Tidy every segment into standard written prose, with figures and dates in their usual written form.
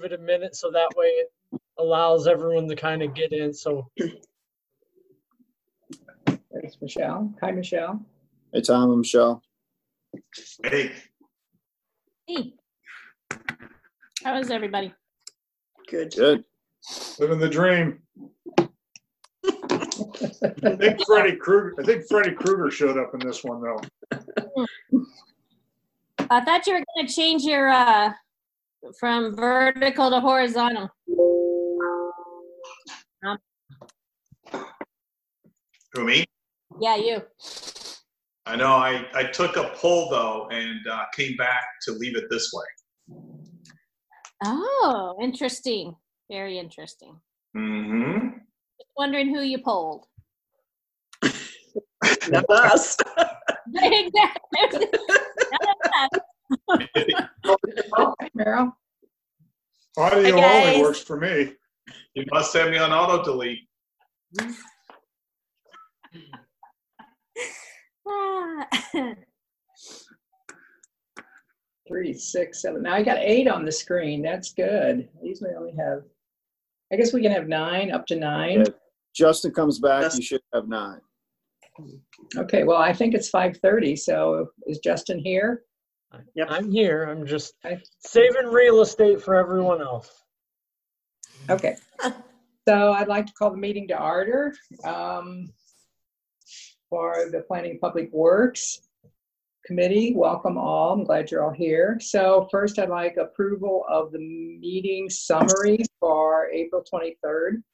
give it a minute so that way it allows everyone to kind of get in. So there's Michelle. Hi, Michelle. Hey, Tom and Michelle. Hey. Hey. How is everybody? Good. Good. Living the dream. I think Freddy Krueger showed up in this one, though. I thought you were going to change your from vertical to horizontal. Who, me? Yeah, you. I know. I took a poll, though, and came back to leave it this way. Oh, interesting. Very interesting. Mm-hmm. Just wondering who you polled. Not us. Exactly. Not us. Meryl? Audio only works for me. You must have me on auto delete. 3, 6, 7. Now I got 8 on the screen. That's good. I usually only have, I guess we can have 9, up to 9. If Justin comes back, you should have 9. Okay, well, I think it's 5:30. So is Justin here? Yep. I'm here. I'm just saving real estate for everyone else. Okay. So I'd like to call the meeting to order for the Planning Public Works Committee. Welcome all. I'm glad you're all here. So first, I'd like approval of the meeting summary for April 23rd.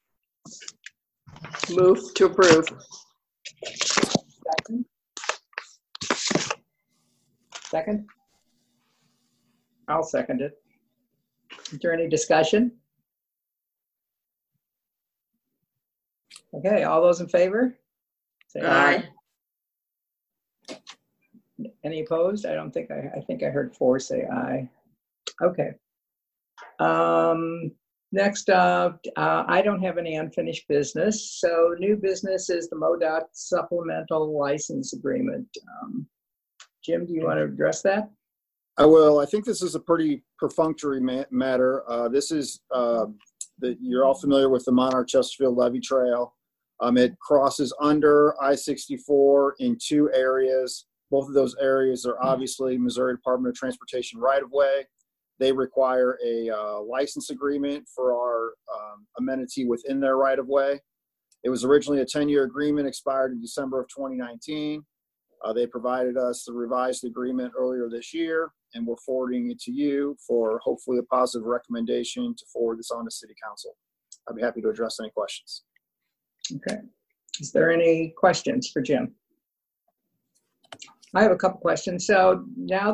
Move to approve. Second? Second? I'll second it. Is there any discussion? Okay, all those in favor? Say Aye. Any opposed? I don't think I think I heard 4 say aye. Okay. Next up, I don't have any unfinished business. So new business is the MoDOT supplemental license agreement. Jim, do you want to address that? I will. I think this is a pretty perfunctory matter. This is you're all familiar with the Monarch-Chesterfield Levee Trail. It crosses under I-64 in 2 areas. Both of those areas are obviously Missouri Department of Transportation right-of-way. They require a license agreement for our amenity within their right-of-way. It was originally a 10-year agreement, expired in December of 2019. They provided us the revised agreement earlier this year, and we're forwarding it to you for hopefully a positive recommendation to forward this on to City Council. I'd be happy to address any questions. Okay. Is there any questions for Jim? I have a couple questions. So now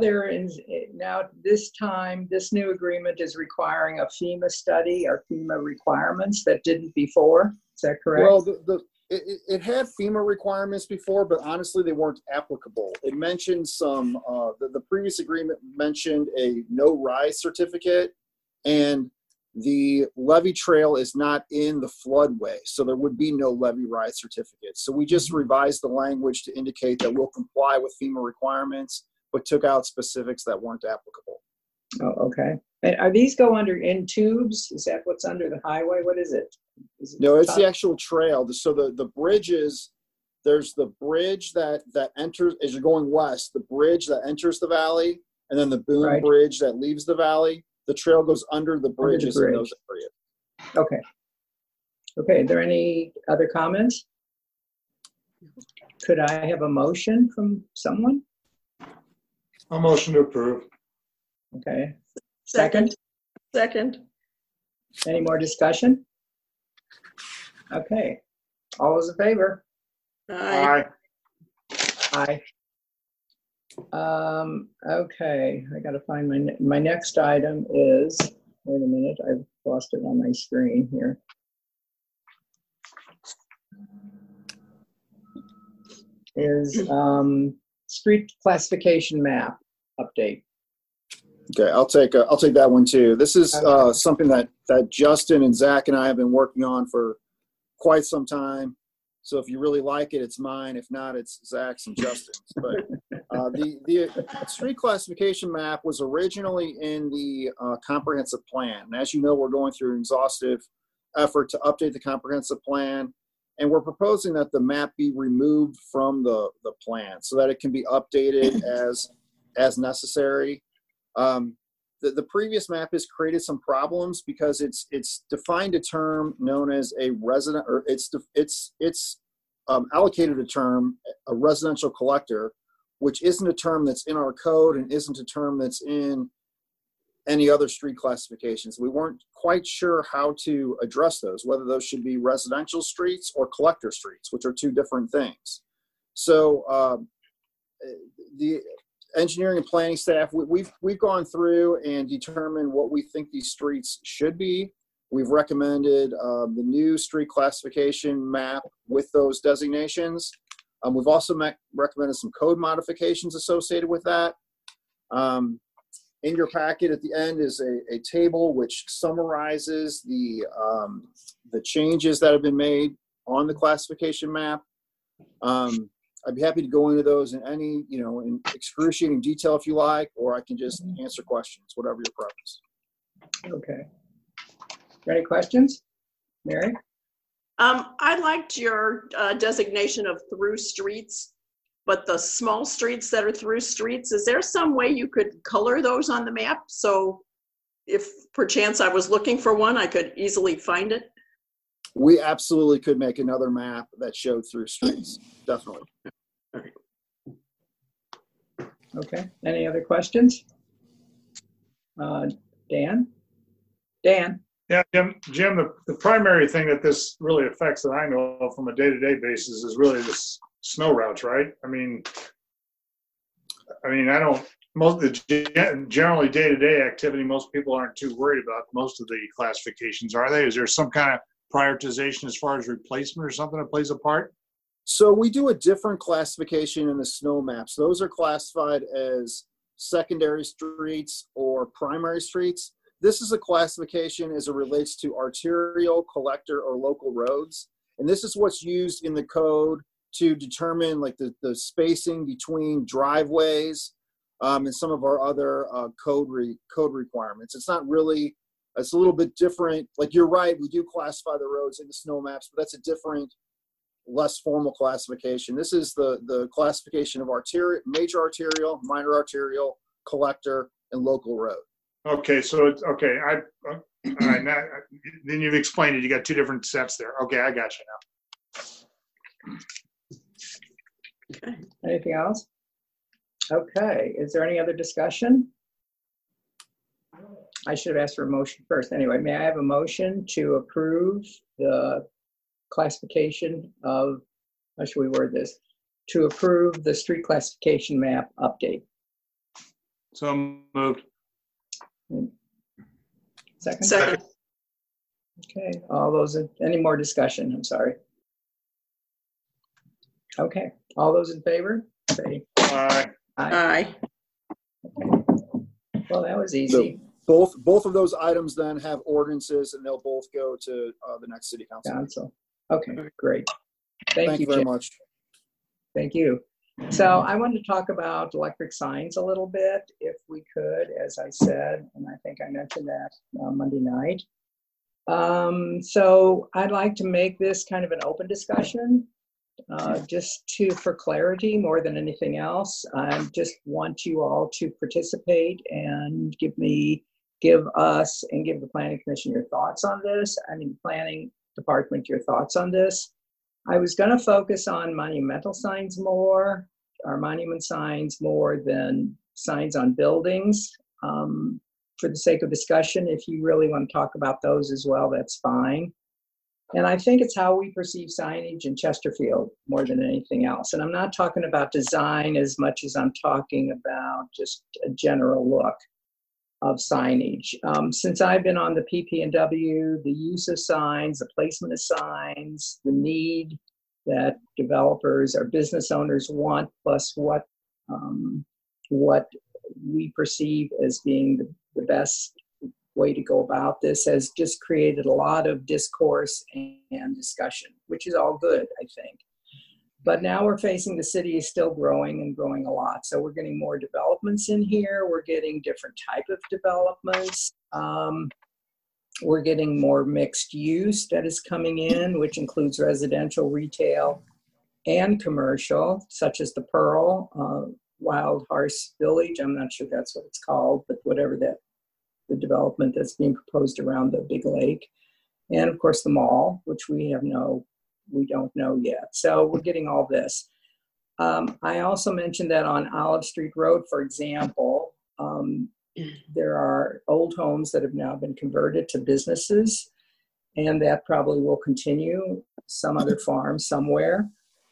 this time, this new agreement is requiring a FEMA study or FEMA requirements that didn't before. Is that correct? Well, it had FEMA requirements before, but honestly, they weren't applicable. It mentioned some, the previous agreement mentioned a no rise certificate, and the levee trail is not in the floodway, so there would be no levee rise certificate. So we just revised the language to indicate that we'll comply with FEMA requirements, but took out specifics that weren't applicable. Oh, okay. And are these go under in tubes? Is that what's under the highway? What is it? No, it's the actual trail. So the bridges, there's the bridge that enters, as you're going west, the bridge that enters the valley, and then the boom bridge that leaves the valley. The trail goes under the bridges in those areas. Okay. Okay, are there any other comments? Could I have a motion from someone? A motion to approve. Okay. Second. Second. Any more discussion? Okay. All those in favor? Aye. Aye. Okay, I gotta find my next item is, wait a minute, I've lost it on my screen here. Is street classification map update. Okay, I'll take that one too. This is something that Justin and Zach and I have been working on for quite some time. So if you really like it, it's mine. If not, it's Zach's and Justin's. But The street classification map was originally in the comprehensive plan. And as you know, we're going through an exhaustive effort to update the comprehensive plan. And we're proposing that the map be removed from the plan so that it can be updated as necessary. The previous map has created some problems because it's defined a term known as a resident, or it's allocated a term, a residential collector, which isn't a term that's in our code and isn't a term that's in any other street classifications. We weren't quite sure how to address those, whether those should be residential streets or collector streets, which are two different things. So the engineering and planning staff, we've gone through and determined what we think these streets should be. We've recommended the new street classification map with those designations. We've also recommended some code modifications associated with that. In your packet at the end is a table which summarizes the changes that have been made on the classification map. I'd be happy to go into those in any, in excruciating detail if you like, or I can just answer questions, whatever your preference. Okay. Any questions? Mary? I liked your designation of through streets, but the small streets that are through streets, is there some way you could color those on the map? So if perchance I was looking for one, I could easily find it? We absolutely could make another map that showed through streets, definitely. Okay, any other questions? Dan? Dan? Yeah, Jim, the primary thing that this really affects that I know of from a day-to-day basis is really the snow routes, right? I mean, I don't, most of the generally day-to-day activity, most people aren't too worried about most of the classifications, are they? Is there some kind of prioritization as far as replacement or something that plays a part? So we do a different classification in the snow maps. Those are classified as secondary streets or primary streets. This is a classification as it relates to arterial, collector, or local roads. And this is what's used in the code to determine like the spacing between driveways and some of our other code requirements. It's not really, it's a little bit different. Like you're right, we do classify the roads in the snow maps, but that's a different, less formal classification. This is the classification of major arterial, minor arterial, collector, and local road. Okay, so it's okay. All right, now, then you've explained it. You got two different sets there. Okay, I got you now. Okay. Anything else? Okay, is there any other discussion? I should have asked for a motion first. Anyway, may I have a motion to approve the classification of, how should we word this? To approve the street classification map update. So moved. Second? Okay, all those, any more discussion? I'm sorry. Okay, all those in favor? Say Aye. Aye. Well, that was easy. So both of those items then have ordinances, and they'll both go to the next city council. Okay, great. Thank you very Jim. much. Thank you. So I wanted to talk about electric signs a little bit, if we could, as I said, and I think I mentioned that Monday night. So I'd like to make this kind of an open discussion, for clarity more than anything else. I just want you all to participate and give us and give the Planning Commission your thoughts on this. I mean, Planning Department, your thoughts on this. I was going to focus on monumental signs more, or monument signs more than signs on buildings. For the sake of discussion, if you really want to talk about those as well, that's fine. And I think it's how we perceive signage in Chesterfield more than anything else. And I'm not talking about design as much as I'm talking about just a general look of signage. Since I've been on the PP&W, the use of signs, the placement of signs, the need that developers or business owners want, plus what we perceive as being the best way to go about this, has just created a lot of discourse and discussion, which is all good, I think. But now we're facing the city is still growing and growing a lot. So we're getting more developments in here. We're getting different type of developments. We're getting more mixed use that is coming in, which includes residential, retail, and commercial, such as the Pearl, Wild Horse Village. I'm not sure that's what it's called, but whatever that, the development that's being proposed around the big lake. And of course the mall, which we don't know yet. So we're getting all this. I also mentioned that on Olive Street Road, for example, there are old homes that have now been converted to businesses, and that probably will continue, some other farm somewhere.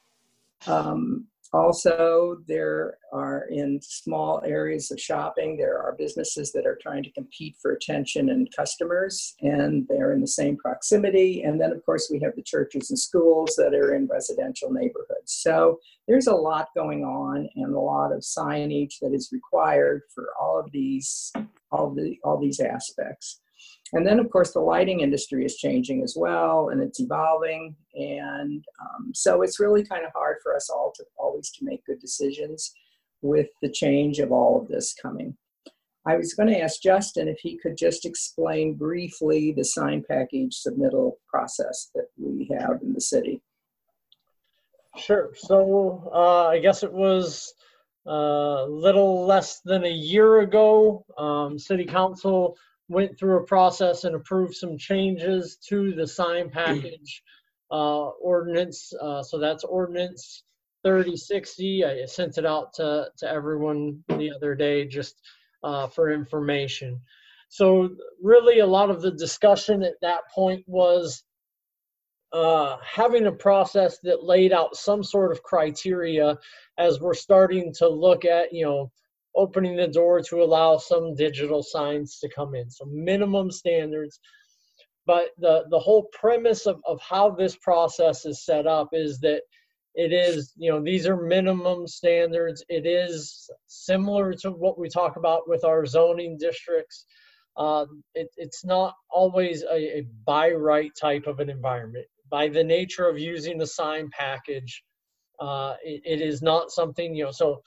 Also, there are, in small areas of shopping, there are businesses that are trying to compete for attention and customers, and they're in the same proximity. And then, of course, we have the churches and schools that are in residential neighborhoods. So there's a lot going on and a lot of signage that is required for all these aspects. And then, of course, the lighting industry is changing as well, and it's evolving. And so it's really kind of hard for us all to always to make good decisions with the change of all of this coming. I was going to ask Justin if he could just explain briefly the sign package submittal process that we have in the city. Sure. So I guess it was a little less than a year ago, City Council went through a process and approved some changes to the sign package ordinance. So that's ordinance 3060. I sent it out to everyone the other day just for information. So really a lot of the discussion at that point was having a process that laid out some sort of criteria as we're starting to look at, opening the door to allow some digital signs to come in. So minimum standards. But the whole premise of how this process is set up is that it is, these are minimum standards. It is similar to what we talk about with our zoning districts. It's not always a by right type of an environment. By the nature of using the sign package, it is not something,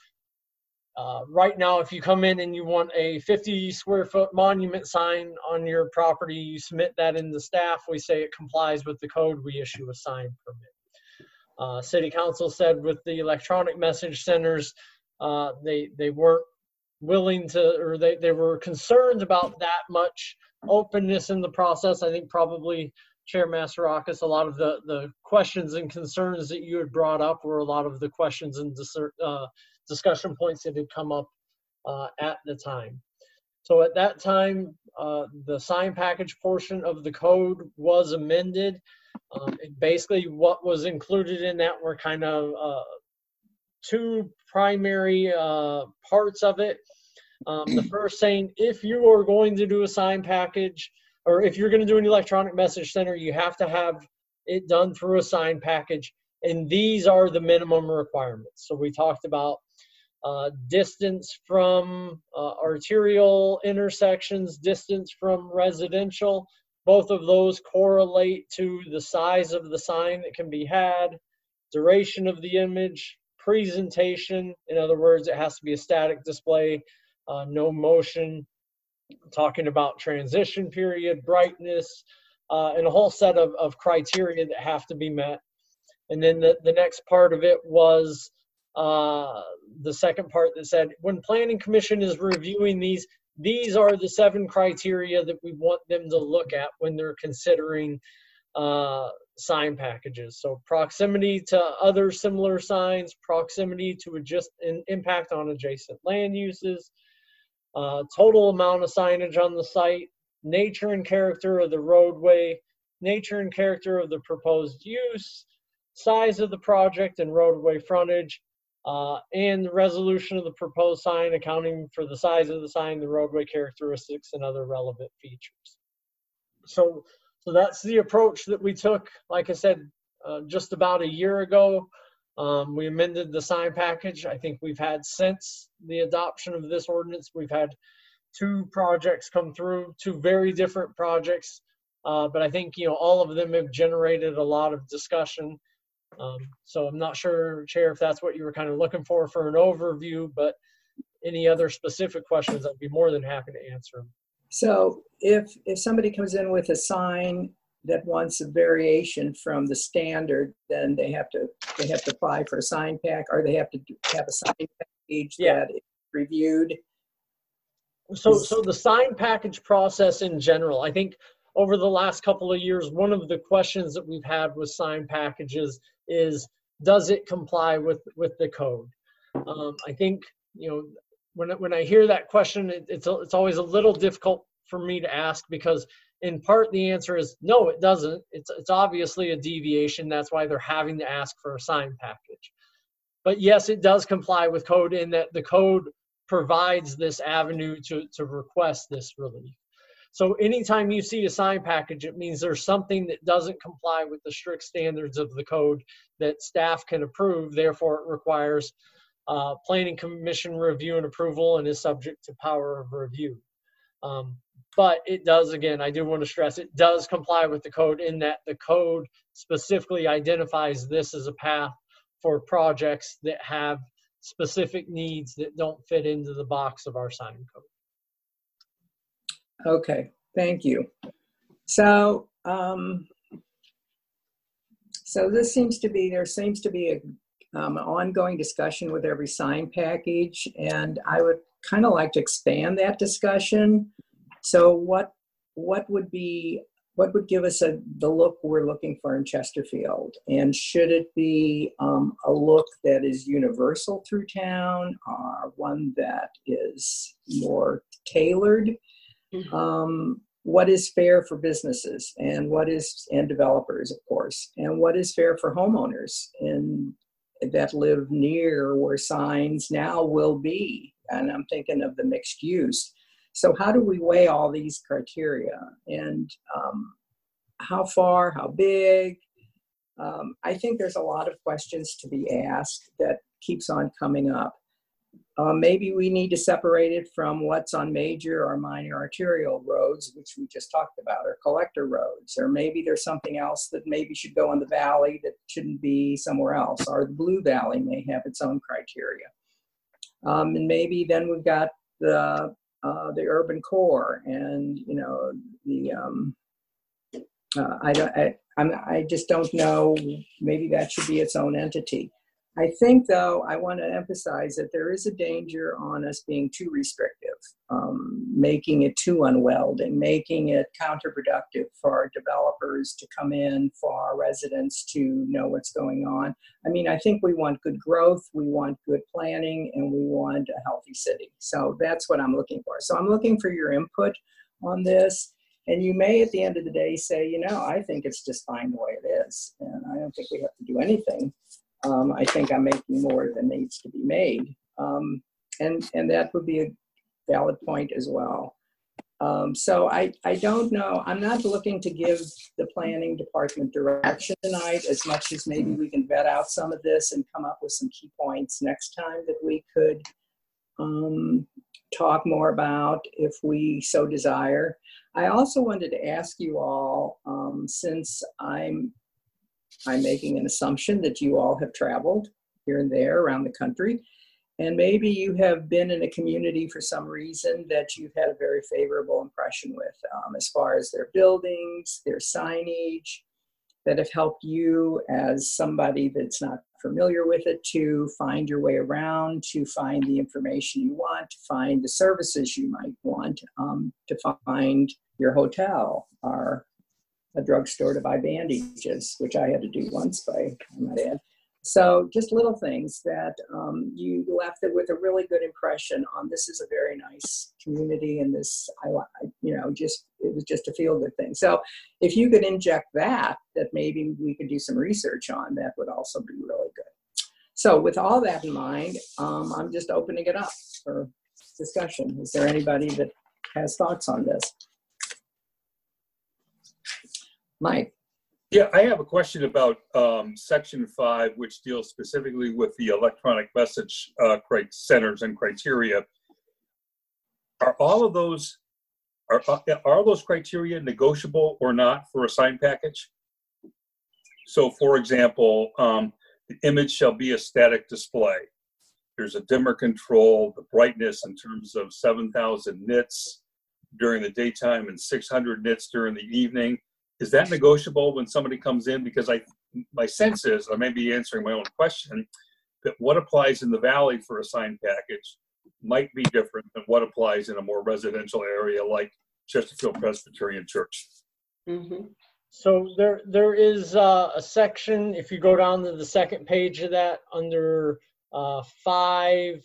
right now, if you come in and you want a 50 square foot monument sign on your property, you submit that in the staff. We say it complies with the code. We issue a sign permit. City Council said with the electronic message centers, they weren't willing to, or they were concerned about that much openness in the process. I think probably Chair Masarakis, a lot of the questions and concerns that you had brought up were a lot of the questions and discussion points that had come up at the time. So at that time, the sign package portion of the code was amended. Basically what was included in that were kind of two primary parts of it. The first saying, if you are going to do a sign package, or if you're going to do an electronic message center, you have to have it done through a sign package. And these are the minimum requirements. So we talked about distance from arterial intersections, distance from residential. Both of those correlate to the size of the sign that can be had, duration of the image, presentation. In other words, it has to be a static display, no motion. Talking about transition period, brightness, and a whole set of criteria that have to be met. And then the next part of it was the second part that said, when Planning Commission is reviewing these are the 7 criteria that we want them to look at when they're considering sign packages. So proximity to other similar signs, proximity to an impact on adjacent land uses, total amount of signage on the site, nature and character of the roadway, nature and character of the proposed use, size of the project and roadway frontage, and the resolution of the proposed sign accounting for the size of the sign, the roadway characteristics, and other relevant features. So that's the approach that we took, like I said, just about a year ago. We amended the sign package. I think we've had, since the adoption of this ordinance, we've had 2 projects come through, 2 very different projects. But I think, all of them have generated a lot of discussion. So I'm not sure, Chair, if that's what you were kind of looking for an overview, but any other specific questions, I'd be more than happy to answer them. So if somebody comes in with a sign that wants a variation from the standard, then they have to apply for a sign pack, or they have to have a sign package that is reviewed. So the sign package process in general, I think over the last couple of years, one of the questions that we've had with sign packages is, does it comply with the code? I think, when I hear that question, it's always a little difficult for me to ask, because in part the answer is no, it doesn't. It's obviously a deviation. That's why they're having to ask for a sign package. But yes, it does comply with code in that the code provides this avenue to request this relief. So anytime you see a sign package, it means there's something that doesn't comply with the strict standards of the code that staff can approve. Therefore, it requires Planning Commission review and approval and is subject to power of review. But it does, again, I do want to stress, it does comply with the code in that the code specifically identifies this as a path for projects that have specific needs that don't fit into the box of our sign code. Okay, thank you. So, there seems to be an ongoing discussion with every sign package, and I would kind of like to expand that discussion. So what would give us the look we're looking for in Chesterfield? And should it be a look that is universal through town, or one that is more tailored? What is fair for businesses, and and developers, of course, and what is fair for homeowners that live near where signs now will be? And I'm thinking of the mixed use. So how do we weigh all these criteria, and how far, how big? I think there's a lot of questions to be asked that keeps on coming up. Maybe we need to separate it from what's on major or minor arterial roads, which we just talked about, or collector roads, or maybe there's something else that maybe should go in the valley that shouldn't be somewhere else, or the Blue Valley may have its own criteria. And maybe then we've got the urban core, and I just don't know. Maybe that should be its own entity. I think, though, I want to emphasize that there is a danger on us being too restrictive, making it too unwelding, making it counterproductive for our developers to come in, for our residents to know what's going on. I mean, I think we want good growth, we want good planning, and we want a healthy city. So that's what I'm looking for. So I'm looking for your input on this. And you may, at the end of the day, say, I think it's just fine the way it is, and I don't think we have to do anything. I think I'm making more than needs to be made. And that would be a valid point as well. So I don't know. I'm not looking to give the planning department direction tonight as much as maybe we can vet out some of this and come up with some key points next time that we could talk more about if we so desire. I also wanted to ask you all, since I'm making an assumption that you all have traveled here and there around the country, and maybe you have been in a community for some reason that you've had a very favorable impression with, as far as their buildings, their signage, that have helped you as somebody that's not familiar with it to find your way around, to find the information you want, to find the services you might want, to find your hotel or a drugstore to buy bandages, which I had to do once, I might add. So just little things that you left it with a really good impression on. This is a very nice community, and this, it was just a feel-good thing. So if you could inject that maybe we could do some research on, that would also be really good. So with all that in mind, I'm just opening it up for discussion. Is there anybody that has thoughts on this? Mike. Yeah, I have a question about Section 5, which deals specifically with the electronic message centers and criteria. Are all of those, are all those criteria negotiable or not for a sign package? So for example, the image shall be a static display. There's a dimmer control, the brightness in terms of 7,000 nits during the daytime and 600 nits during the evening. Is that negotiable when somebody comes in? Because my sense is, I may be answering my own question, that what applies in the valley for a sign package might be different than what applies in a more residential area like Chesterfield Presbyterian Church. Mm-hmm. So there is a section, if you go down to the second page of that, under 5C,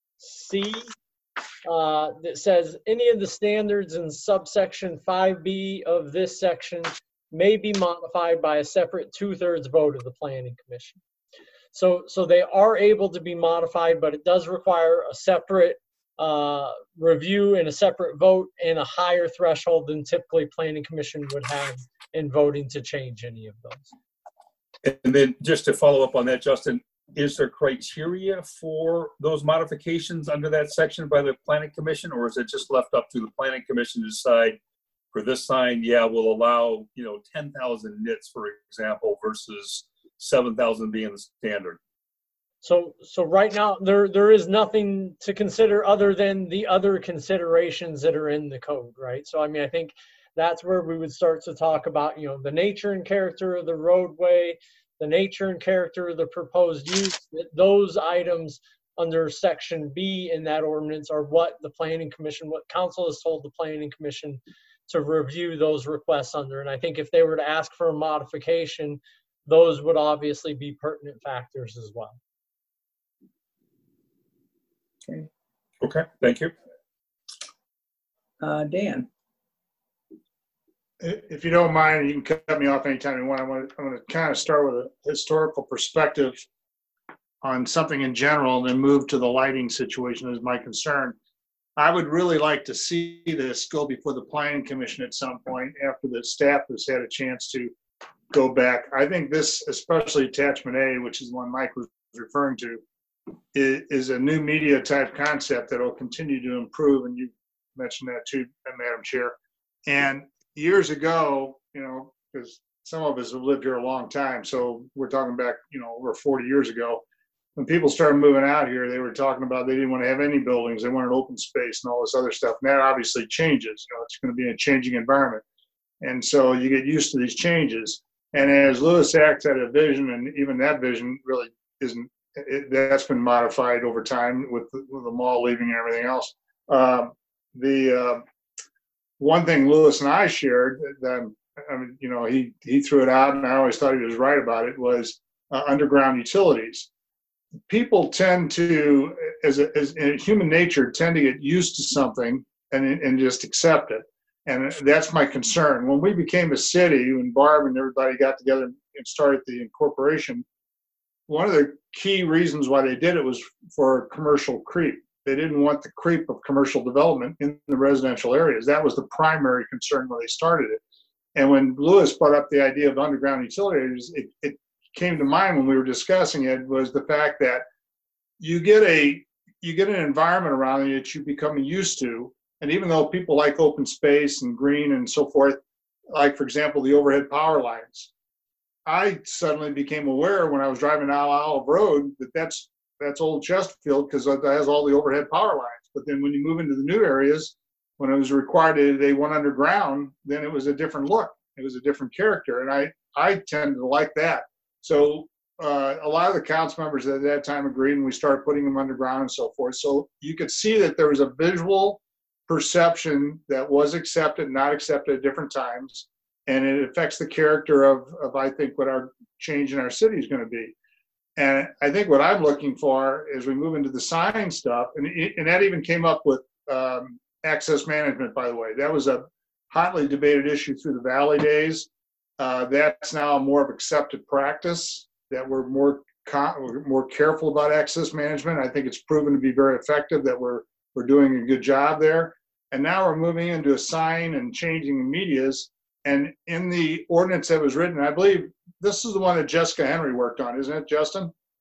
that says any of the standards in subsection 5B of this section may be modified by a separate 2/3 vote of the Planning Commission. So they are able to be modified, but it does require a separate review and a separate vote and a higher threshold than typically Planning Commission would have in voting to change any of those. And then just to follow up on that, Justin, is there criteria for those modifications under that section by the Planning Commission, or is it just left up to the Planning Commission to decide for this sign, yeah, we'll allow, 10,000 nits, for example, versus 7,000 being the standard? So right now, there is nothing to consider other than the other considerations that are in the code, right? So, I think that's where we would start to talk about, the nature and character of the roadway, the nature and character of the proposed use. Those items under section B in that ordinance are what the Planning Commission, what council has told the Planning Commission to review those requests under. And I think if they were to ask for a modification, those would obviously be pertinent factors as well. Okay, thank you. Dan. If you don't mind, you can cut me off anytime you want. I'm going to kind of start with a historical perspective on something in general and then move to the lighting situation as my concern. I would really like to see this go before the Planning Commission at some point after the staff has had a chance to go back. I think this, especially attachment A, which is the one Mike was referring to, is a new media type concept that will continue to improve, and you mentioned that too, Madam Chair. And years ago, because some of us have lived here a long time, so we're talking back, over 40 years ago, when people started moving out here, they were talking about they didn't want to have any buildings, they wanted open space and all this other stuff. And that obviously changes. It's going to be a changing environment, and so you get used to these changes. And as Lewis Acts had a vision, and even that vision really isn't. That's been modified over time with the mall leaving and everything else. The one thing Lewis and I shared that he threw it out, and I always thought he was right about it, was underground utilities. People tend to, as human nature, tend to get used to something and just accept it, and that's my concern. When we became a city, when Barb and everybody got together and started the incorporation, one of the key reasons why they did it was for commercial creep. They didn't want the creep of commercial development in the residential areas. That was the primary concern when they started it. And when Lewis brought up the idea of underground utilities, it came to mind when we were discussing it, was the fact that you get an environment around you that you become used to. And even though people like open space and green and so forth, like, for example, the overhead power lines, I suddenly became aware when I was driving down Olive Road that that's old Chesterfield because it has all the overhead power lines. But then when you move into the new areas, when it was required they went underground, then it was a different look. It was a different character. And I tended to like that. So a lot of the council members at that time agreed, and we started putting them underground and so forth. So you could see that there was a visual perception that was accepted, not accepted at different times. And it affects the character of I think, what our change in our city is going to be. And I think what I'm looking for as we move into the sign stuff, and that even came up with access management, by the way. That was a hotly debated issue through the Valley days. That's now more of accepted practice, that we're more careful about access management. I think it's proven to be very effective, that we're doing a good job there. And now we're moving into a sign and changing the medias. And in the ordinance that was written, I believe this is the one that Jessica Henry worked on, isn't it, Justin?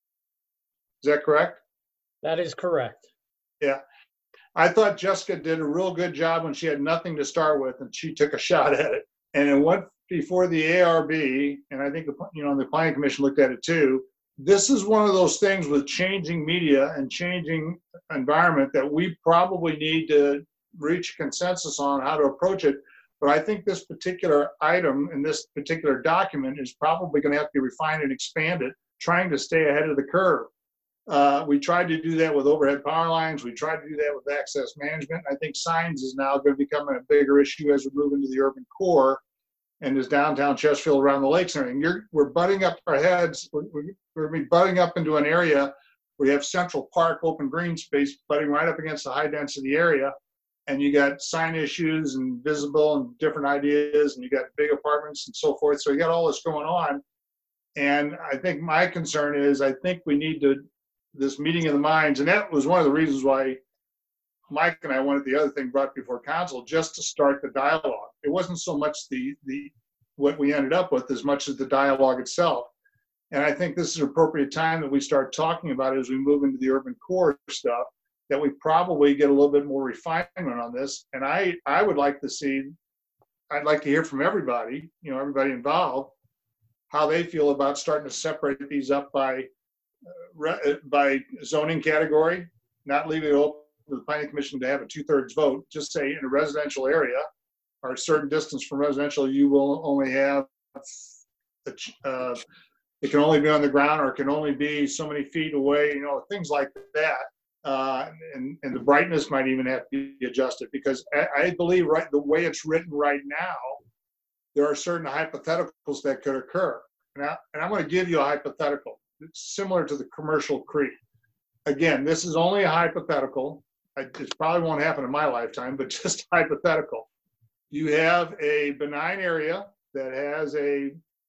Is that correct? That is correct. Yeah. I thought Jessica did a real good job when she had nothing to start with, and she took a shot at it. And before the ARB, and I think the Planning Commission looked at it too. This is one of those things with changing media and changing environment that we probably need to reach consensus on how to approach it. But I think this particular item in this particular document is probably going to have to be refined and expanded, trying to stay ahead of the curve. We tried to do that with overhead power lines. We tried to do that with access management. I think signs is now going to become a bigger issue as we move into the urban core and this downtown Chesterfield around the lakes and everything. We're butting up our heads. We're butting up into an area where you have Central Park, open green space, butting right up against the high density area. And you got sign issues and visible and different ideas, and you got big apartments and so forth. So you got all this going on. And I think my concern is, I think we need this meeting of the minds, and that was one of the reasons why Mike and I wanted the other thing brought before council, just to start the dialogue. It wasn't so much the what we ended up with as much as the dialogue itself. And I think this is an appropriate time that we start talking about it as we move into the urban core stuff, that we probably get a little bit more refinement on this. And I would like to see, I'd like to hear from everybody, everybody involved, how they feel about starting to separate these up by zoning category, not leaving it open to the Planning Commission to have a 2/3 vote. Just say in a residential area or a certain distance from residential, you will only have, it can only be on the ground, or it can only be so many feet away, things like that. And the brightness might even have to be adjusted, because I believe the way it's written right now, there are certain hypotheticals that could occur. And I'm going to give you a hypothetical. It's similar to the commercial creek. Again, this is only a hypothetical. It probably won't happen in my lifetime, but just hypothetical. You have a benign area that has a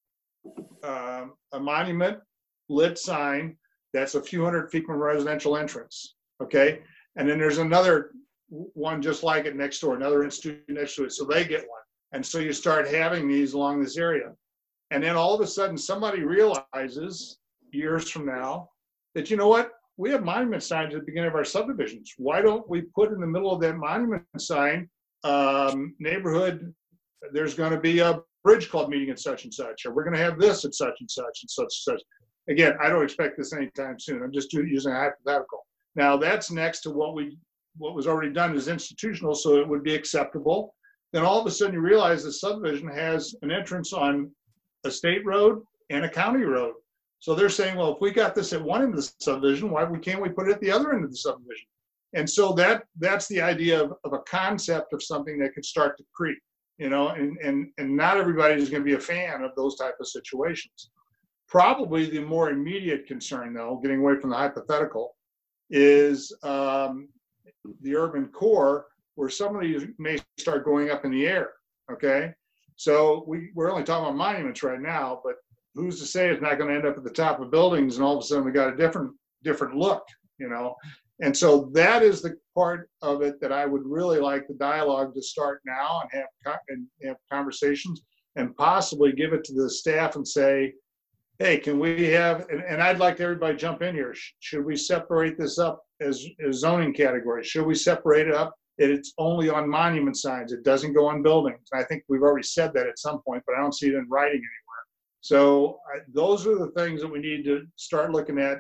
monument lit sign that's a few hundred feet from a residential entrance, okay? And then there's another one just like it next door, another institute next to it, so they get one. And so you start having these along this area. And then all of a sudden somebody realizes years from now that, you know what, we have monument signs at the beginning of our subdivisions. Why don't we put in the middle of that monument sign, neighborhood, there's going to be a bridge club meeting at such and such, or we're going to have this at such and such and such and such. Again, I don't expect this anytime soon. I'm just using a hypothetical. Now that's next to what was already done is institutional, so it would be acceptable. Then all of a sudden you realize the subdivision has an entrance on a state road and a county road. So they're saying, well, if we got this at one end of the subdivision, why can't we put it at the other end of the subdivision? And so that's the idea of a concept of something that could start to creep, and not everybody is going to be a fan of those type of situations. Probably the more immediate concern, though, getting away from the hypothetical, is the urban core, where some of these may start going up in the air, okay? So we're only talking about monuments right now, but who's to say it's not going to end up at the top of buildings and all of a sudden we got a different look, And so that is the part of it that I would really like the dialogue to start now and have conversations, and possibly give it to the staff and say, hey, can we have, and I'd like everybody to jump in here. Should we separate this up as zoning categories? Should we separate it up? It's only on monument signs. It doesn't go on buildings. I think we've already said that at some point, but I don't see it in writing anywhere. So those are the things that we need to start looking at.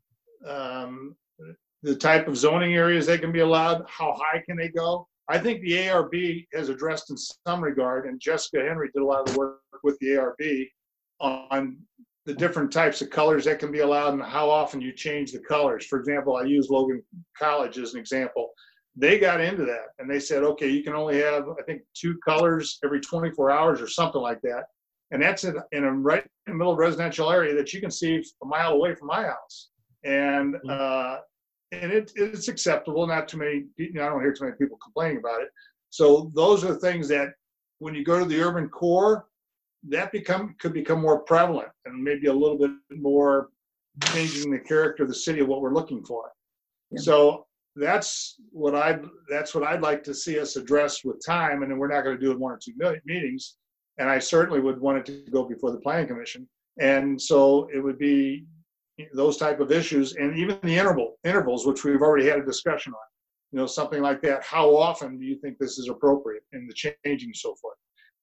The type of zoning areas they can be allowed, how high can they go? I think the ARB has addressed in some regard, and Jessica Henry did a lot of the work with the ARB on the different types of colors that can be allowed and how often you change the colors. For example, I use Logan College as an example. They got into that and they said, okay, you can only have, I think, 2 colors every 24 hours or something like that. And that's in a right in the middle of residential area that you can see a mile away from my house. And it's acceptable. Not too many, I don't hear too many people complaining about it. So those are the things that when you go to the urban core, that could become more prevalent and maybe a little bit more changing the character of the city of what we're looking for. Yeah. So that's what I'd like to see us address with time, and then we're not going to do it 1 or 2 meetings. And I certainly would want it to go before the Planning Commission. And so it would be those type of issues, and even the intervals, which we've already had a discussion on. Something like that. How often do you think this is appropriate in the changing and so forth?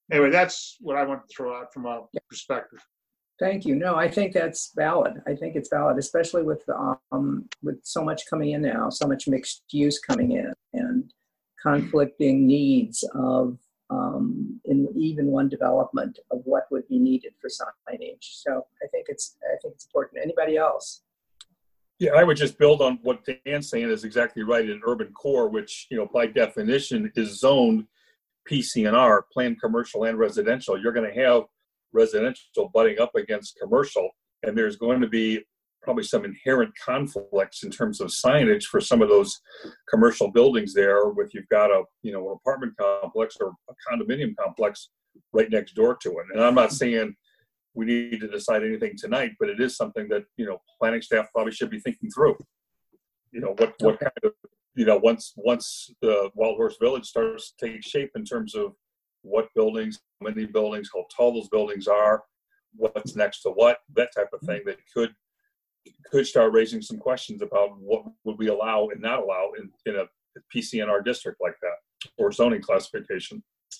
Anyway, that's what I want to throw out from a perspective. Thank you. No, I think that's valid. I think it's valid, especially with so much coming in now, so much mixed use coming in, and conflicting needs of in even one development of what would be needed for signage. So I think it's important. Anybody else? Yeah, I would just build on what Dan's saying is exactly right. In urban core, which, you know, by definition is zoned PCNR, planned commercial and residential, you're going to have residential butting up against commercial, and there's going to be probably some inherent conflicts in terms of signage for some of those commercial buildings there. With you've got an apartment complex or a condominium complex right next door to it. And I'm not saying we need to decide anything tonight, but it is something that, you know, planning staff probably should be thinking through. You know, what kind of, you know, once the Wild Horse Village starts to take shape in terms of what buildings, how many buildings, how tall those buildings are, what's next to what, that type of thing, that could start raising some questions about what would we allow and not allow in a PCNR district like that, or zoning classification.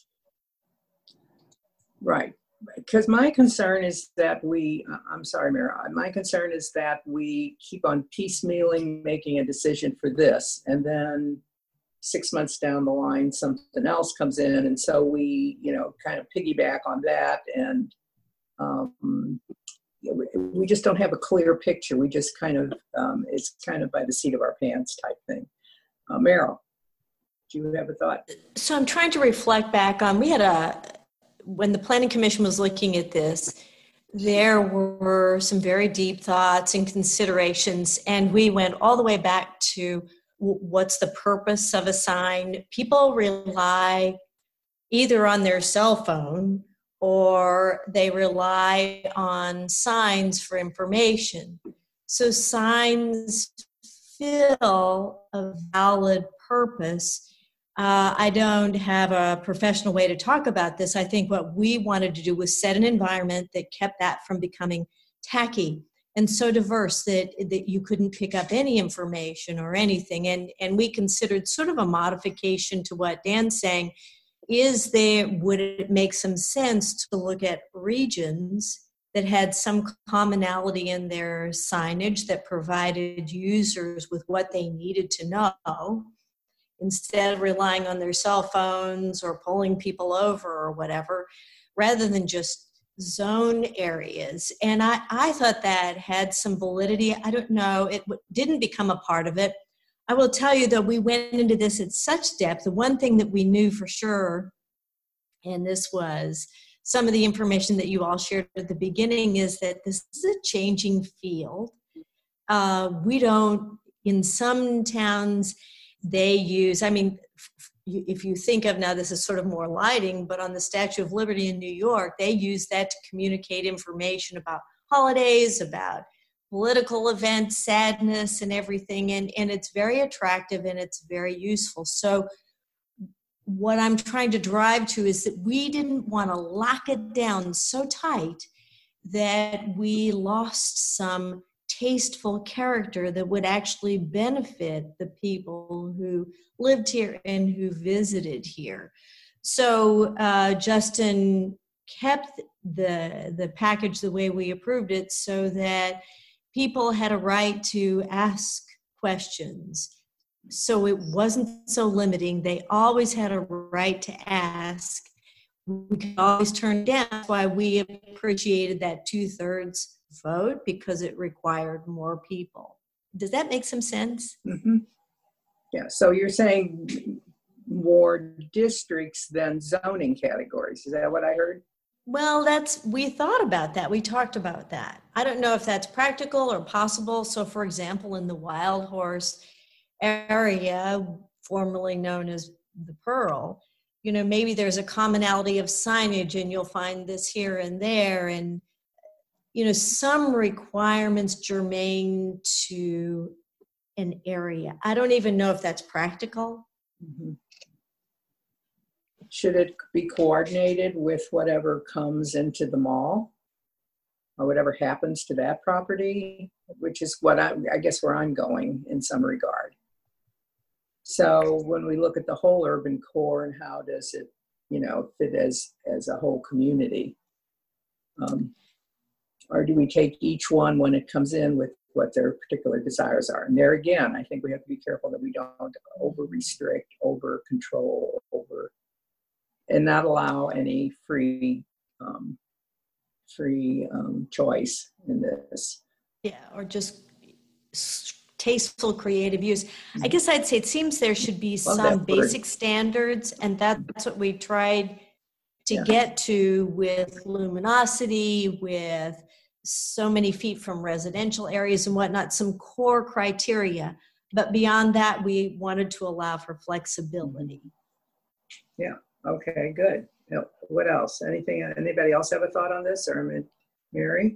Right. Because my concern is that I'm sorry, Mayor, my concern is that we keep on piecemealing making a decision for this, and then 6 months down the line, something else comes in, and so we, you know, kind of piggyback on that, and we just don't have a clear picture. We just kind of, it's kind of by the seat of our pants type thing. Meryl, do you have a thought? So I'm trying to reflect back on, when the Planning Commission was looking at this, there were some very deep thoughts and considerations, and we went all the way back to what's the purpose of a sign. People rely either on their cell phone or they rely on signs for information. So signs fill a valid purpose. I don't have a professional way to talk about this. I think what we wanted to do was set an environment that kept that from becoming tacky and so diverse that you couldn't pick up any information or anything. And we considered sort of a modification to what Dan's saying. Would it make some sense to look at regions that had some commonality in their signage that provided users with what they needed to know, instead of relying on their cell phones or pulling people over or whatever, rather than just zone areas? And I thought that had some validity. I don't know, it didn't become a part of it. I will tell you, though, we went into this at such depth. The one thing that we knew for sure, and this was some of the information that you all shared at the beginning, is that this is a changing field. In some towns, they use, I mean, if you think of, now this is sort of more lighting, but on the Statue of Liberty in New York, they use that to communicate information about holidays, about political events, sadness, and everything. And it's very attractive and it's very useful. So what I'm trying to drive to is that we didn't want to lock it down so tight that we lost some tasteful character that would actually benefit the people who lived here and who visited here. So Justin kept the package the way we approved it, so that people had a right to ask questions. So it wasn't so limiting. They always had a right to ask. We could always turn it down. That's why we appreciated that 2/3 vote, because it required more people. Does that make some sense? Mm-hmm. Yeah, so you're saying more districts than zoning categories. Is that what I heard? Well, we thought about that. We talked about that. I don't know if that's practical or possible. So for example, in the Wild Horse area, formerly known as the Pearl, you know, maybe there's a commonality of signage and you'll find this here and there, and, you know, some requirements germane to an area. I don't even know if that's practical. Mm-hmm. Should it be coordinated with whatever comes into the mall or whatever happens to that property, which is what I guess where I'm going in some regard. So when we look at the whole urban core and how does it, fit as a whole community. Or do we take each one when it comes in with what their particular desires are? And there again, I think we have to be careful that we don't over restrict, over control, and not allow any free choice in this. Yeah, or just tasteful creative use. I guess I'd say it seems there should be some basic standards, and that's what we tried to get to with luminosity, with so many feet from residential areas and whatnot, some core criteria. But beyond that, we wanted to allow for flexibility. Yeah, okay, good. What else? Anybody else have a thought on this? Or Mary?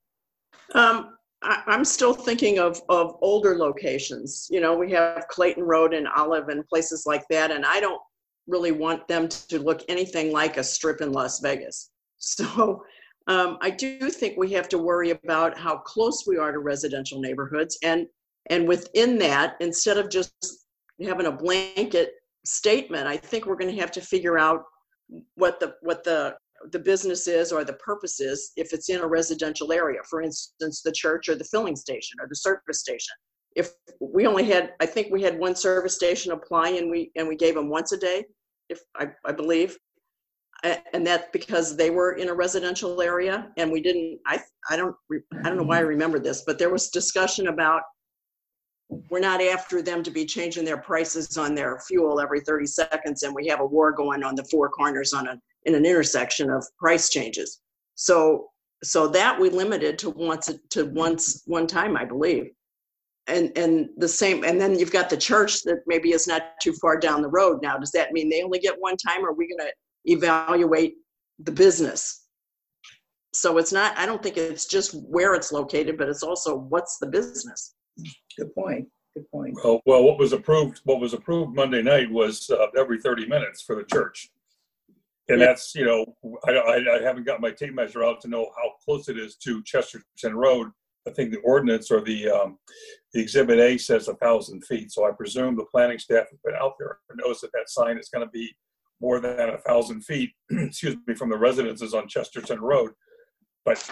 I'm still thinking of older locations. We have Clayton Road and Olive and places like that, and I don't really want them to look anything like a strip in Las Vegas. So I do think we have to worry about how close we are to residential neighborhoods, and within that, instead of just having a blanket statement, I think we're going to have to figure out what the business is or the purpose is if it's in a residential area. For instance, the church or the filling station or the service station. If we only had, I think we had one service station apply, and we gave them once a day, if I believe, and that's because they were in a residential area, and we didn't. I don't know why I remember this, but there was discussion about we're not after them to be changing their prices on their fuel every 30 seconds, and we have a war going on the four corners in an intersection of price changes. So that we limited to one time, I believe. And the same, and then you've got the church that maybe is not too far down the road. Now, does that mean they only get one time, or are we going to evaluate the business? So it's not, I don't think it's just where it's located, but it's also what's the business. Good point. Well, what was approved Monday night was every 30 minutes for the church. And that's, I haven't got my tape measure out to know how close it is to Chesterton Road. I think the ordinance or the Exhibit A says 1,000 feet. So I presume the planning staff has been out there and knows that sign is going to be more than 1,000 feet, excuse me, from the residences on Chesterton Road. But,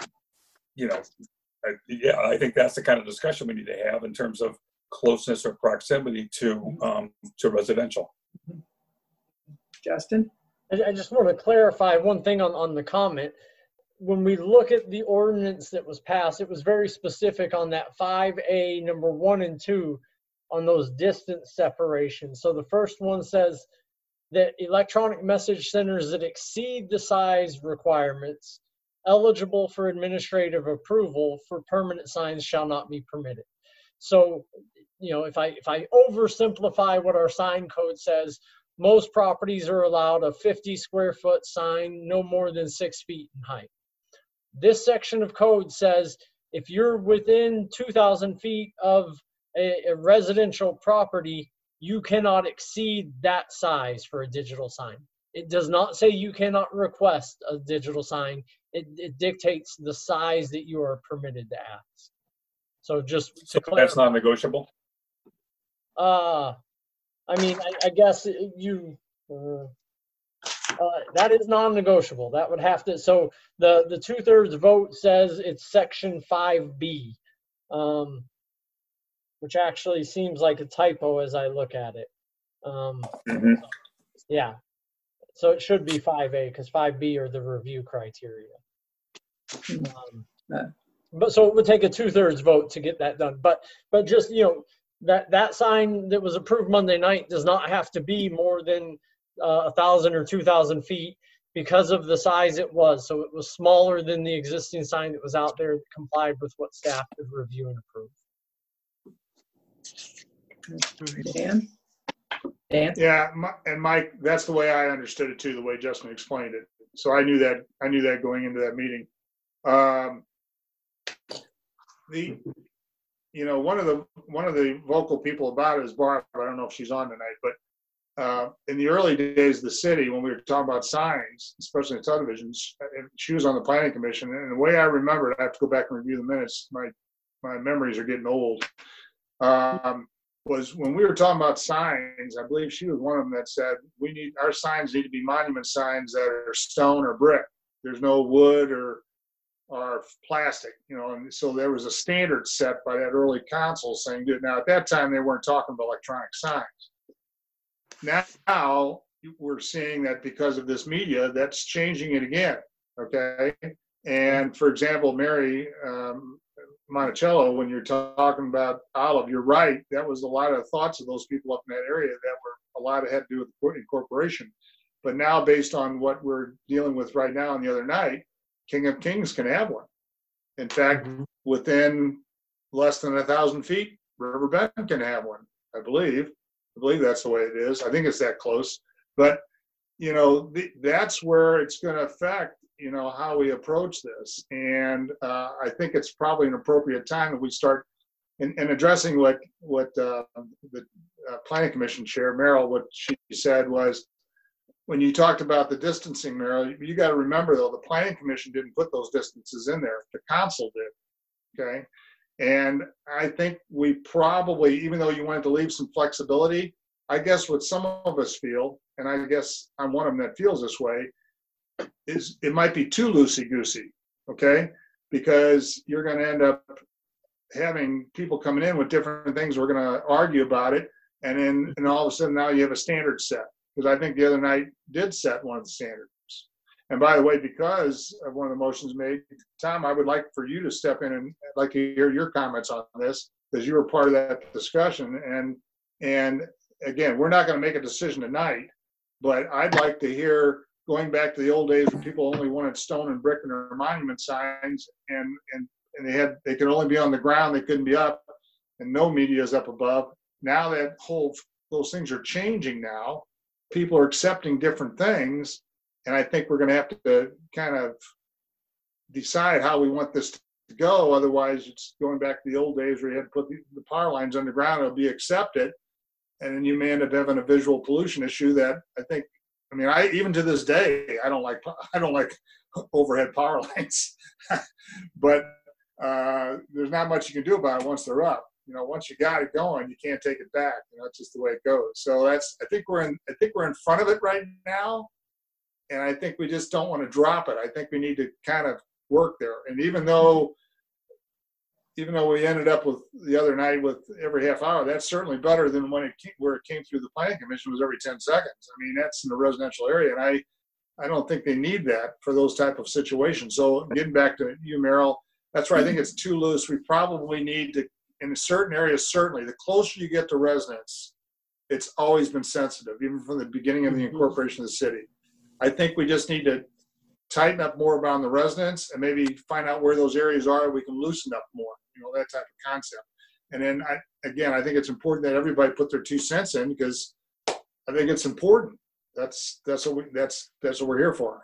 I think that's the kind of discussion we need to have in terms of closeness or proximity to residential. Justin? I just want to clarify one thing on the comment. When we look at the ordinance that was passed, it was very specific on that 5A number 1 and 2 on those distance separations. So the first one says that electronic message centers that exceed the size requirements eligible for administrative approval for permanent signs shall not be permitted. So, if I oversimplify what our sign code says, most properties are allowed a 50 square foot sign, no more than 6 feet in height. This section of code says if you're within 2,000 feet of a residential property, you cannot exceed that size for a digital sign. It does not say you cannot request a digital sign. It dictates the size that you are permitted to ask. So just to clarify. That's not negotiable? I guess that is non-negotiable. That would have to, so the 2/3 vote says it's section 5B, which actually seems like a typo as I look at it. Yeah, so it should be 5A because 5B are the review criteria. But so it would take a 2/3 vote to get that done. But just, that sign that was approved Monday night does not have to be more than 1,000 or 2,000 feet because of the size it was. So it was smaller than the existing sign that was out there that complied with what staff could review and approve. Dan? Yeah, and Mike, that's the way I understood it too, the way Justin explained it. So I knew that going into that meeting. One of the vocal people about it is Barb. I don't know if she's on tonight, but in the early days of the city, when we were talking about signs, especially in subdivisions, she was on the planning commission. And the way I remember it, I have to go back and review the minutes. My memories are getting old. was when we were talking about signs, I believe she was one of them that said, our signs need to be monument signs that are stone or brick. There's no wood or plastic, and so there was a standard set by that early council saying, do it. Now, at that time, they weren't talking about electronic signs. Now, we're seeing that because of this media, that's changing it again, okay? And for example, Mary Monticello, when you're talking about Olive, you're right. That was a lot of thoughts of those people up in that area that were a lot had to do with incorporation. But now, based on what we're dealing with right now and the other night, King of Kings can have one. In fact, within less than 1,000 feet, River Bend can have one, I believe. I believe that's the way it is. I think it's that close. But, that's where it's going to affect, how we approach this. And I think it's probably an appropriate time that we start in addressing what the Planning Commission Chair, Merrill, what she said was, when you talked about the distancing, Merrill, you got to remember, though, the Planning Commission didn't put those distances in there. The council did, okay? And I think we probably, even though you wanted to leave some flexibility, I guess what some of us feel, and I guess I'm one of them that feels this way, is it might be too loosey-goosey, okay? Because you're going to end up having people coming in with different things. We're going to argue about it, and all of a sudden now you have a standard set. Because I think the other night did set one of the standards. And by the way, because of one of the motions made, Tom, I would like for you to step in, and I'd like to hear your comments on this, because you were part of that discussion. And again, we're not going to make a decision tonight, but I'd like to hear, going back to the old days when people only wanted stone and brick in their monument signs, and they could only be on the ground, they couldn't be up, and no media is up above. Now that those things are changing now. People are accepting different things, and I think we're going to have to kind of decide how we want this to go. Otherwise, it's going back to the old days where you had to put the power lines underground, it'll be accepted, and then you may end up having a visual pollution issue that I even to this day, I don't like overhead power lines, but there's not much you can do about it once they're up. Once you got it going, you can't take it back. It's just the way it goes. So I think we're in front of it right now, and I think we just don't want to drop it. I think we need to kind of work there. And even though we ended up with the other night with every half hour, that's certainly better than where it came through the Planning Commission was every 10 seconds. That's in the residential area, and I don't think they need that for those type of situations. So getting back to you, Merrill, that's where I think it's too loose. We probably need to, in certain areas, certainly, the closer you get to residents, it's always been sensitive, even from the beginning of the incorporation of the city. I think we just need to tighten up more around the residents and maybe find out where those areas are. We can loosen up more, that type of concept. And then, I think it's important that everybody put their 2 cents in, because I think it's important. That's what we're here for.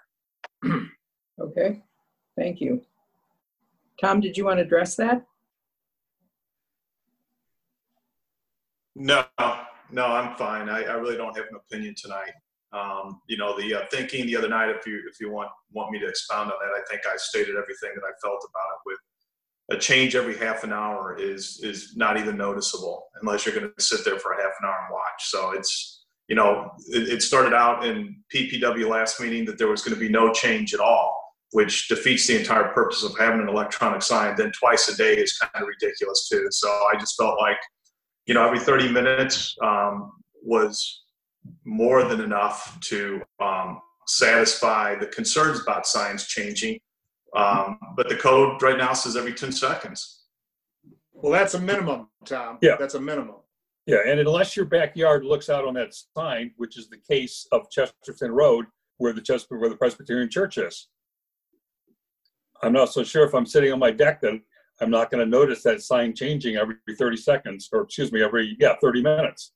Okay, thank you. Tom, did you want to address that? No, I'm fine. I really don't have an opinion tonight. The thinking the other night, if you want me to expound on that, I think I stated everything that I felt about it. With a change every half an hour is not even noticeable unless you're going to sit there for a half an hour and watch. So it's, it started out in PPW last meeting that there was going to be no change at all, which defeats the entire purpose of having an electronic sign. Then twice a day is kind of ridiculous too. So I just felt like, every 30 minutes was more than enough to satisfy the concerns about signs changing. But the code right now says every 10 seconds. Well, that's a minimum, Tom. Yeah. That's a minimum. Yeah, and unless your backyard looks out on that sign, which is the case of Chesterton Road, where the Presbyterian Church is. I'm not so sure if I'm sitting on my deck that I'm not going to notice that sign changing every 30 seconds, or every 30 minutes.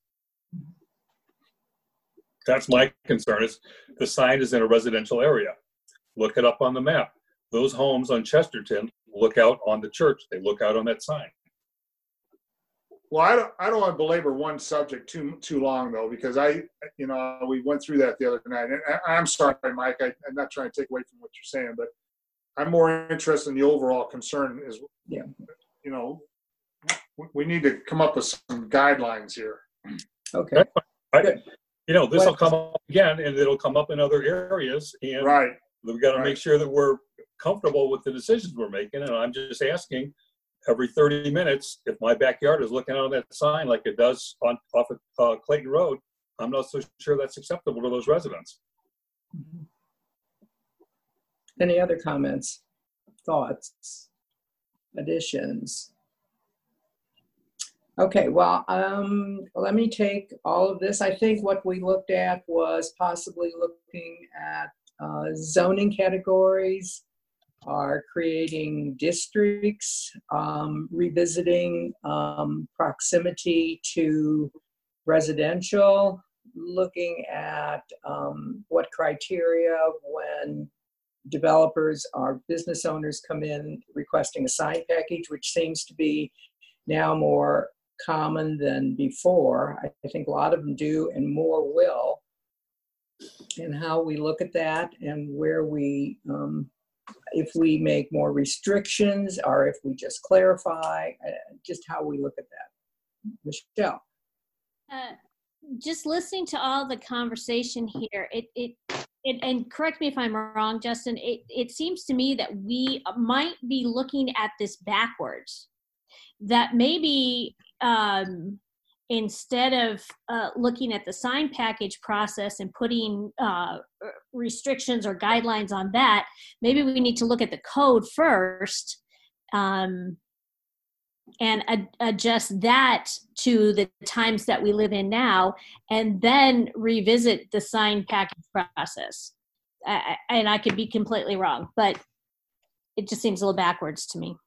That's my concern, is the sign is in a residential area. Look it up on the map. Those homes on Chesterton look out on the church. They look out on that sign. Well, I don't want to belabor one subject too long, though, because we went through that the other night. And I'm sorry, Mike, I'm not trying to take away from what you're saying, but I'm more interested in the overall concern is, we need to come up with some guidelines here. Okay, This will come up again, and it'll come up in other areas, and Right. we've got to Right. make sure that we're comfortable with the decisions we're making. And I'm just asking, every 30 minutes, if my backyard is looking on that sign like it does off of Clayton Road, I'm not so sure that's acceptable to those residents. any other comments, thoughts, additions? Okay, well, let me take all of this. I think what we looked at was possibly looking at zoning categories, are creating districts, revisiting proximity to residential, looking at what criteria when developers or business owners come in requesting a sign package, which seems to be now more common than before. I think a lot of them do, and more will. And how we look at that, and where we, if we make more restrictions, or if we just clarify, just how we look at that. Michelle. Just listening to all the conversation here, it and correct me if I'm wrong, Justin, it seems to me that we might be looking at this backwards. That maybe instead of looking at the sign package process and putting restrictions or guidelines on that, maybe we need to look at the code first and adjust that to the times that we live in now, and then revisit the sign package process. And I could be completely wrong, but it just seems a little backwards to me.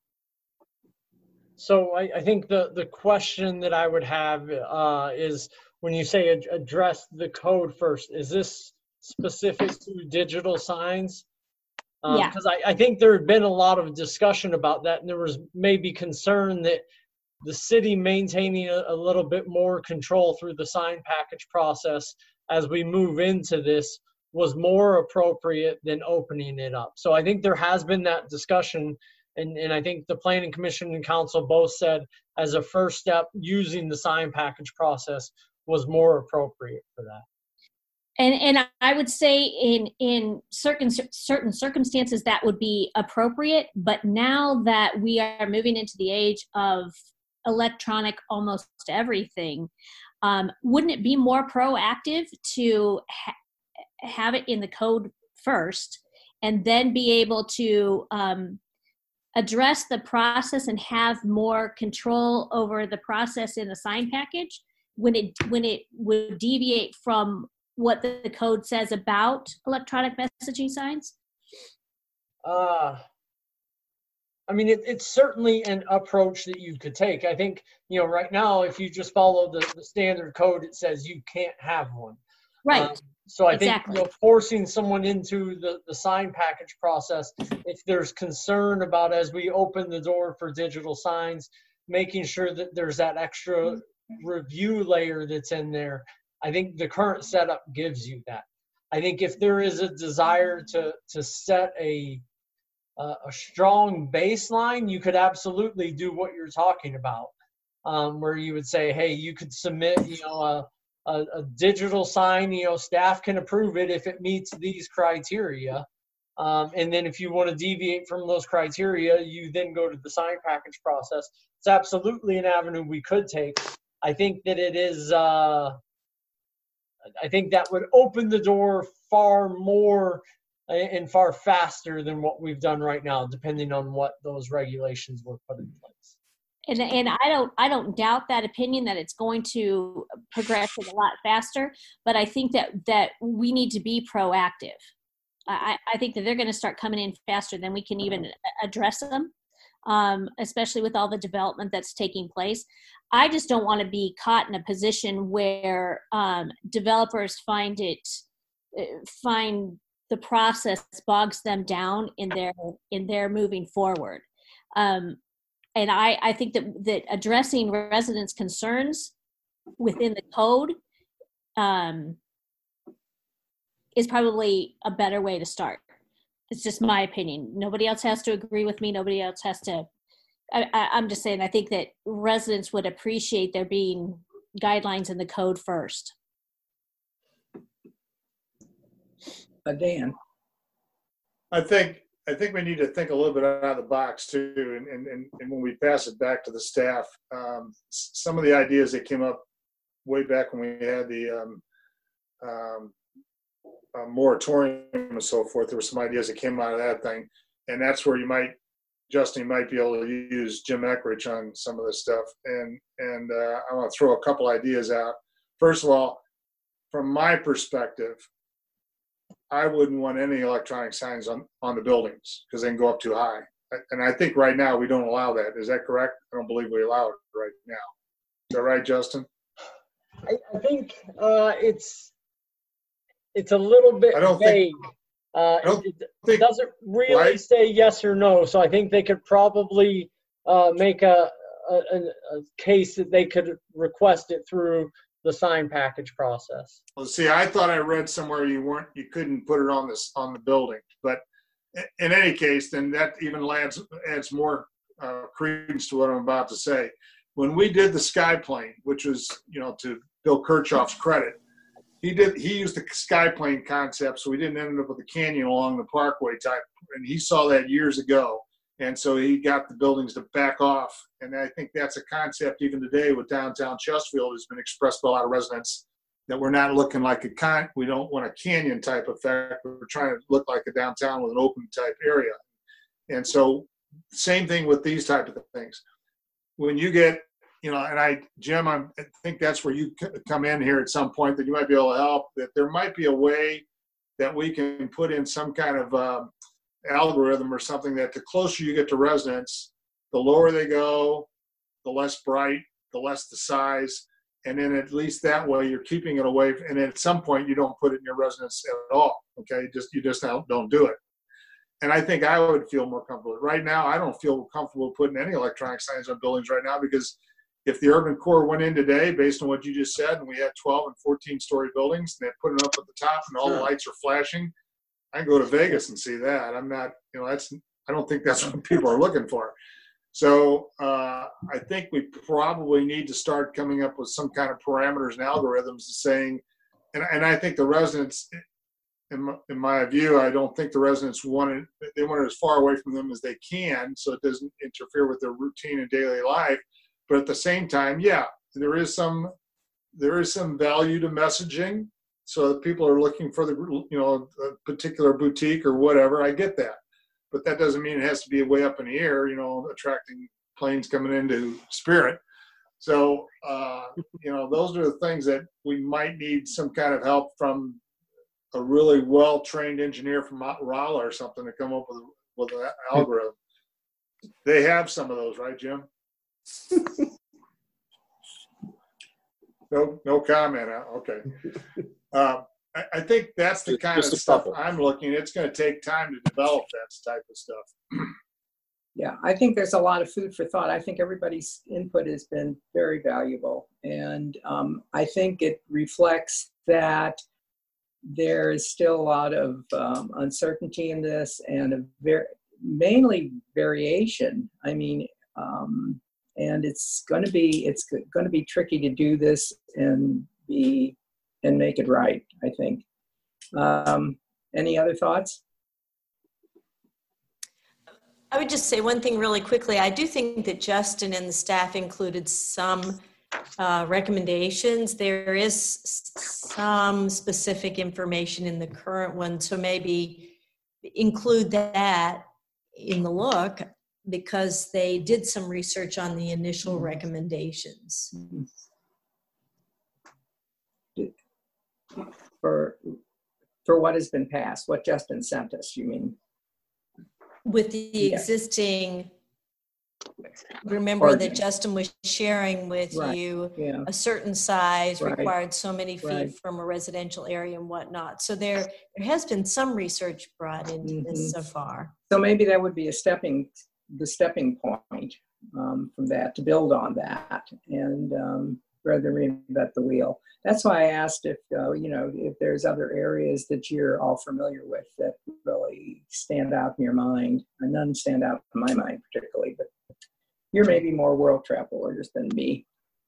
So I think the question that I would have is, when you say address the code first, is this specific to digital signs? Yeah. Because I think there had been a lot of discussion about that, and there was maybe concern that the city maintaining a little bit more control through the sign package process as we move into this was more appropriate than opening it up. So I think there has been that discussion. And I think the Planning Commission and Council both said, as a first step, using the sign package process was more appropriate for that. And I would say in certain circumstances that would be appropriate, but now that we are moving into the age of electronic almost everything, wouldn't it be more proactive to have it in the code first, and then be able to address the process and have more control over the process in the sign package when it would deviate from what the code says about electronic messaging signs? I mean, it's certainly an approach that you could take. I think, right now, if you just follow the standard code, it says you can't have one. Right. So I Exactly. think, forcing someone into the sign package process, if there's concern about, as we open the door for digital signs, making sure that there's that extra review layer that's in there, I think the current setup gives you that. I think if there is a desire to set a strong baseline, you could absolutely do what you're talking about, where you would say, hey, you could submit, a digital sign, staff can approve it if it meets these criteria. And then if you want to deviate from those criteria, you then go to the sign package process. It's absolutely an avenue we could take. I think that it is, I think that would open the door far more and far faster than what we've done right now, depending on what those regulations were put in place. And I don't doubt that opinion, that it's going to progress it a lot faster, but I think that we need to be proactive. I think that they're going to start coming in faster than we can even address them, especially with all the development that's taking place. I just don't want to be caught in a position where developers find the process bogs them down in their moving forward. And I think that addressing residents' concerns within the code is probably a better way to start. It's just my opinion. Nobody else has to agree with me. Nobody else has to I'm just saying, I think that residents would appreciate there being guidelines in the code first. Dan. I think we need to think a little bit out of the box too, and when we pass it back to the staff, some of the ideas that came up way back when we had the moratorium and so forth, there were some ideas that came out of that thing, and that's where Justin might be able to use Jim Eckrich on some of this stuff, and I want to throw a couple ideas out. First of all, from my perspective, I wouldn't want any electronic signs on the buildings because they can go up too high. And I think right now we don't allow that. Is that correct? I don't believe we allow it right now. Is that right, Justin? I think it's a little bit vague. It doesn't really say yes or no. So I think they could probably make a case that they could request it through the sign package process. Well, see, I thought I read somewhere you couldn't put it on the building, but in any case, then that even adds more credence to what I'm about to say. When we did the Skyplane, which was, to Bill Kirchhoff's credit, he used the Skyplane concept, so we didn't end up with a canyon along the parkway type, and he saw that years ago. And so he got the buildings to back off. And I think that's a concept even today with downtown Chesterfield has been expressed by a lot of residents that we're not looking like we don't want a canyon type effect. We're trying to look like a downtown with an open type area. And so same thing with these type of things. When you get, Jim, I think that's where you come in here at some point that you might be able to help, that there might be a way that we can put in some kind of algorithm or something that the closer you get to residents, the lower they go, the less bright, the less the size, and then at least that way you're keeping it away. And at some point you don't put it in your residence at all. Okay, you just don't do it. And I think I would feel more comfortable. Right now, I don't feel comfortable putting any electronic signs on buildings right now because if the Urban Corps went in today, based on what you just said, and we had 12 and 14-story buildings, and they put it up at the top and all the lights are flashing, I can go to Vegas and see that. I'm not, I don't think that's what people are looking for. So I think we probably need to start coming up with some kind of parameters and algorithms saying, and I think the residents, in my view, I don't think the residents they want it as far away from them as they can so it doesn't interfere with their routine and daily life. But at the same time, yeah, there is some value to messaging. So people are looking for a particular boutique or whatever. I get that, but that doesn't mean it has to be way up in the air, attracting planes coming into Spirit. So, those are the things that we might need some kind of help from a really well-trained engineer from Rolla or something to come up with an algorithm. They have some of those, right, Jim? No comment. Okay. I think that's the kind of stuff I'm looking at. It's going to take time to develop that type of stuff. Yeah, I think there's a lot of food for thought. I think everybody's input has been very valuable. And I think it reflects that there is still a lot of uncertainty in this and mainly variation. I mean, and it's going to be tricky to do this and make it right, I think. Any other thoughts? I would just say one thing really quickly. I do think that Justin and the staff included some recommendations. There is some specific information in the current one, so maybe include that in the look because they did some research on the initial recommendations. For what has been passed, what Justin sent us, you mean? With the existing, remember that Justin was sharing with you a certain size required so many feet from a residential area and whatnot. So there has been some research brought into this so far. So maybe that would be the stepping point from that to build on that and rather than reinvent the wheel. That's why I asked if there's other areas that you're all familiar with that really stand out in your mind. And none stand out in my mind particularly, but You're maybe more world travelers than me.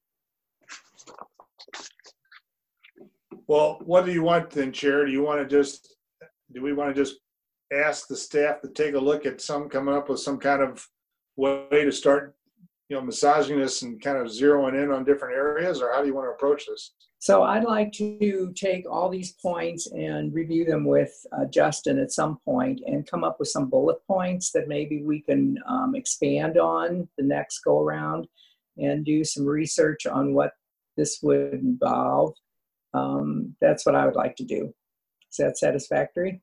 Well, what do you want then, Chair? Do we want to just ask the staff to take a look at coming up with some kind of way to start, massaging this and kind of zeroing in on different areas, or how do you want to approach this? So I'd like to take all these points and review them with Justin at some point and come up with some bullet points that maybe we can expand on the next go around and do some research on what this would involve. That's what I would like to do. Is that satisfactory?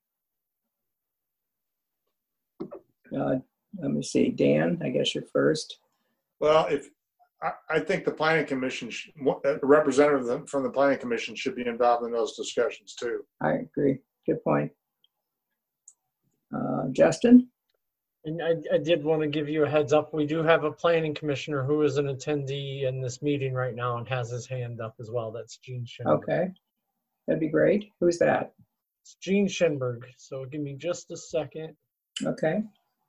Let me see, Dan, I guess you're first. Well, I think the Planning Commission, a representative from the Planning Commission should be involved in those discussions too. I agree. Good point. Justin? And I did want to give you a heads up. We do have a planning commissioner who is an attendee in this meeting right now and has his hand up as well. That's Gene Schinberg. Okay, that'd be great. Who's that? It's Gene Schinberg. So give me just a second. Okay.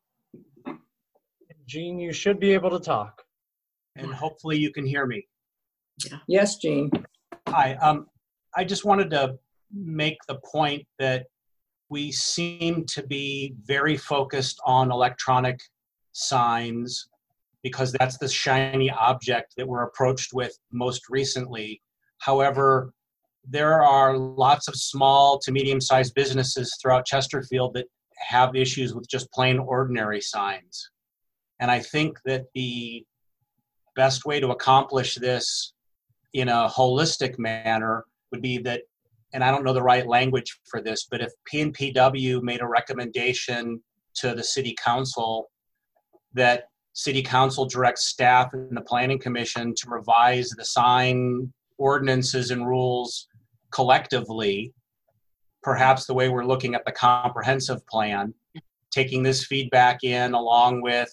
Gene, you should be able to talk. And hopefully you can hear me. Yes, Gene. Hi. I just wanted to make the point that we seem to be very focused on electronic signs because that's the shiny object that we're approached with most recently. However, there are lots of small to medium-sized businesses throughout Chesterfield that have issues with just plain ordinary signs. And I think that the best way to accomplish this in a holistic manner would be that, and I don't know the right language for this, but if PNPW made a recommendation to the city council that city council directs staff and the planning commission to revise the sign ordinances and rules collectively, perhaps the way we're looking at the comprehensive plan, taking this feedback in along with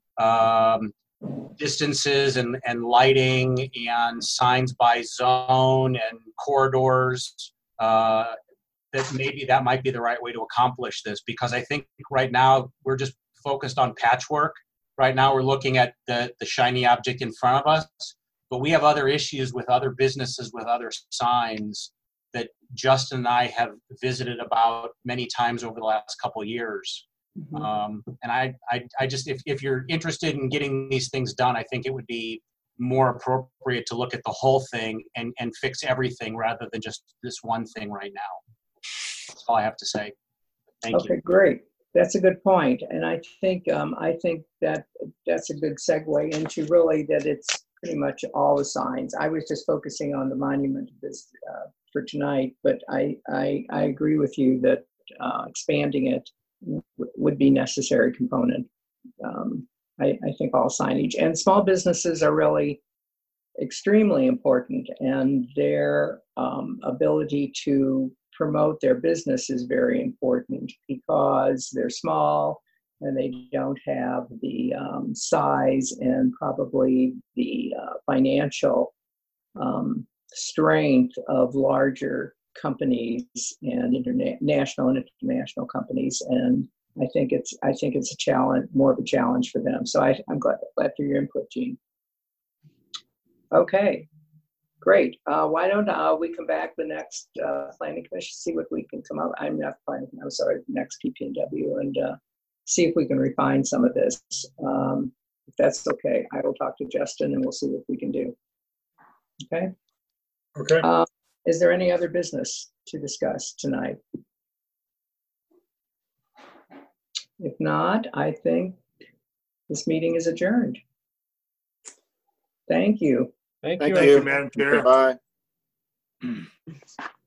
distances and lighting and signs by zone and corridors, that maybe that might be the right way to accomplish this, because I think right now we're just focused on patchwork. Right now we're looking at the shiny object in front of us, but we have other issues with other businesses with other signs that Justin and I have visited about many times over the last couple of years. And I just, if you're interested in getting these things done, I think it would be more appropriate to look at the whole thing and fix everything rather than just this one thing right now. That's all I have to say. Thank you. Okay, great. That's a good point. And I think that that's a good segue into really that it's pretty much all the signs. I was just focusing on the monument this for tonight, but I agree with you that expanding it would be necessary component. I think all signage and small businesses are really extremely important, and their ability to promote their business is very important because they're small and they don't have the size and probably the financial strength of larger companies and national and international companies, and I think it's a challenge, more of a challenge for them. So I'm glad for your input, Gene. Okay, great. Why don't we come back the next planning commission, see what we can come up. Next PPNW, and see if we can refine some of this. If that's okay, I will talk to Justin and we'll see what we can do. Okay. Okay. Is there any other business to discuss tonight? If not, I think this meeting is adjourned. Thank you. Thank Thank you. you, Madam Chair. Bye.